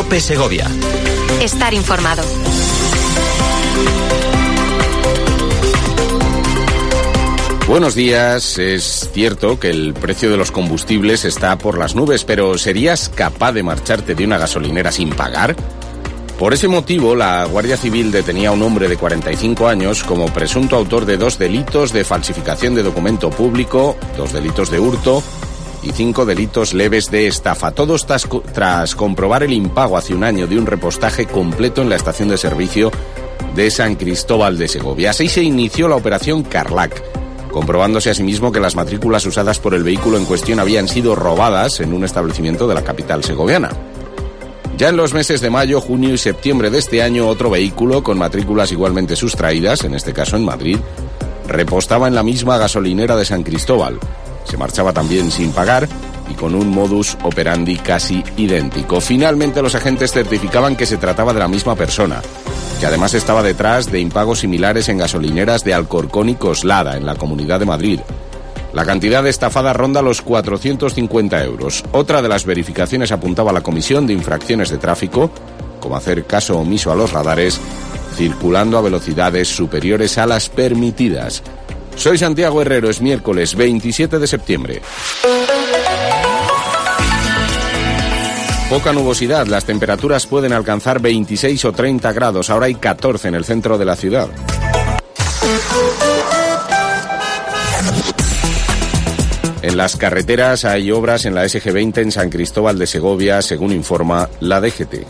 COPE Segovia. Estar informado. Buenos días. Es cierto que el precio de los combustibles está por las nubes, pero ¿serías capaz de marcharte de una gasolinera sin pagar? Por ese motivo, la Guardia Civil detenía a un hombre de 45 años como presunto autor de 2 delitos de falsificación de documento público, 2 delitos de hurto y 5 delitos leves de estafa. Todos tras comprobar el impago hace un año de un repostaje completo en la estación de servicio de San Cristóbal de Segovia. Así se inició la operación Carlac, comprobándose asimismo que las matrículas usadas por el vehículo en cuestión habían sido robadas en un establecimiento de la capital segoviana. Ya en los meses de mayo, junio y septiembre de este año, otro vehículo con matrículas igualmente sustraídas, en este caso en Madrid, repostaba en la misma gasolinera de San Cristóbal. Se marchaba también sin pagar y con un modus operandi casi idéntico. Finalmente, los agentes certificaban que se trataba de la misma persona, que además estaba detrás de impagos similares en gasolineras de Alcorcón y Coslada, en la Comunidad de Madrid. La cantidad de estafada ronda los 450 euros. Otra de las verificaciones apuntaba a la comisión de infracciones de tráfico, como hacer caso omiso a los radares, circulando a velocidades superiores a las permitidas. Soy Santiago Herrero, es miércoles 27 de septiembre. Poca nubosidad, las temperaturas pueden alcanzar 26 o 30 grados, ahora hay 14 en el centro de la ciudad. En las carreteras hay obras en la SG20 en San Cristóbal de Segovia, según informa la DGT.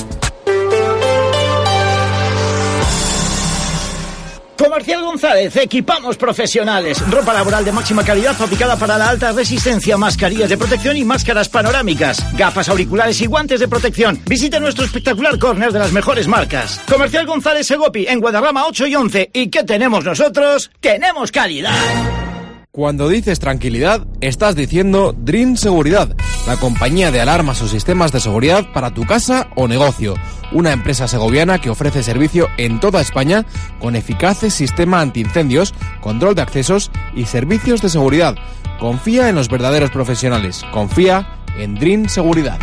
Comercial González, equipamos profesionales. Ropa laboral de máxima calidad fabricada para la alta resistencia, mascarillas de protección y máscaras panorámicas, gafas, auriculares y guantes de protección. Visita nuestro espectacular córner de las mejores marcas. Comercial González Segopi, en Guadarrama 8 y 11. ¿Y qué tenemos nosotros? ¡Tenemos calidad! Cuando dices tranquilidad, estás diciendo Dream Seguridad, la compañía de alarmas o sistemas de seguridad para tu casa o negocio. Una empresa segoviana que ofrece servicio en toda España con eficaces sistema antiincendios, control de accesos y servicios de seguridad. Confía en los verdaderos profesionales. Confía en Dream Seguridad.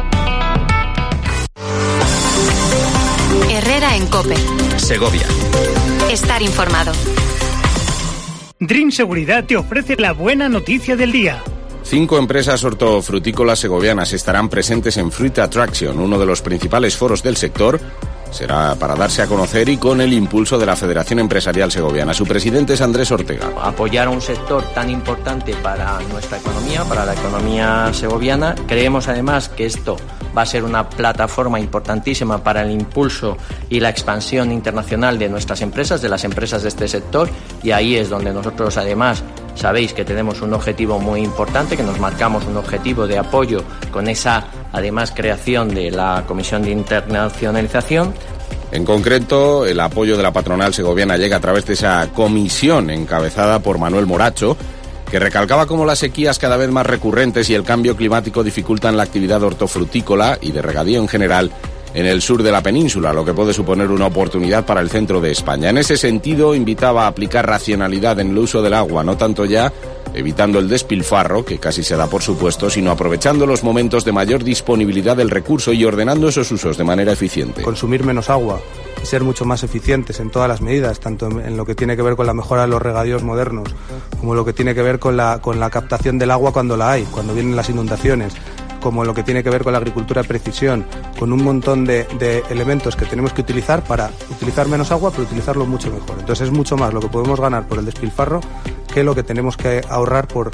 Herrera en COPE Segovia. Estar informado. Dream Seguridad te ofrece la buena noticia del día. 5 empresas hortofrutícolas segovianas estarán presentes en Fruit Attraction, uno de los principales foros del sector. Será para darse a conocer y con el impulso de la Federación Empresarial Segoviana. Su presidente es Andrés Ortega. Apoyar a un sector tan importante para nuestra economía, para la economía segoviana. Creemos además que esto va a ser una plataforma importantísima para el impulso y la expansión internacional de nuestras empresas, de las empresas de este sector, y ahí es donde nosotros además sabéis que tenemos un objetivo muy importante, que nos marcamos un objetivo de apoyo con esa además creación de la Comisión de Internacionalización. En concreto, el apoyo de la patronal segoviana llega a través de esa comisión encabezada por Manuel Moracho, que recalcaba cómo las sequías cada vez más recurrentes y el cambio climático dificultan la actividad hortofrutícola y de regadío en general en el sur de la península, lo que puede suponer una oportunidad para el centro de España. En ese sentido, invitaba a aplicar racionalidad en el uso del agua, no tanto ya evitando el despilfarro, que casi se da por supuesto, sino aprovechando los momentos de mayor disponibilidad del recurso y ordenando esos usos de manera eficiente. Consumir menos agua y ser mucho más eficientes en todas las medidas, tanto en lo que tiene que ver con la mejora de los regadíos modernos, como lo que tiene que ver con la captación del agua cuando la hay, cuando vienen las inundaciones, como lo que tiene que ver con la agricultura de precisión, con un montón de elementos que tenemos que utilizar para utilizar menos agua, pero utilizarlo mucho mejor. Entonces es mucho más lo que podemos ganar por el despilfarro que lo que tenemos que ahorrar por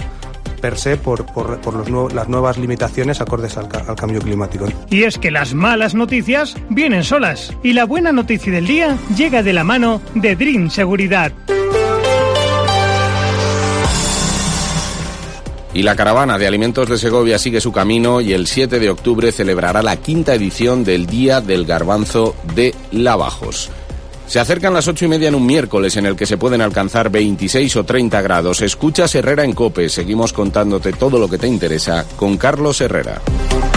las nuevas limitaciones acordes al cambio climático. Y es que las malas noticias vienen solas, y la buena noticia del día llega de la mano de Dream Seguridad. Y la caravana de alimentos de Segovia sigue su camino y el 7 de octubre celebrará la 5ª edición del Día del Garbanzo de Lavajos. Se acercan las 8:30 en un miércoles en el que se pueden alcanzar 26 o 30 grados. Escuchas Herrera en COPE. Seguimos contándote todo lo que te interesa con Carlos Herrera.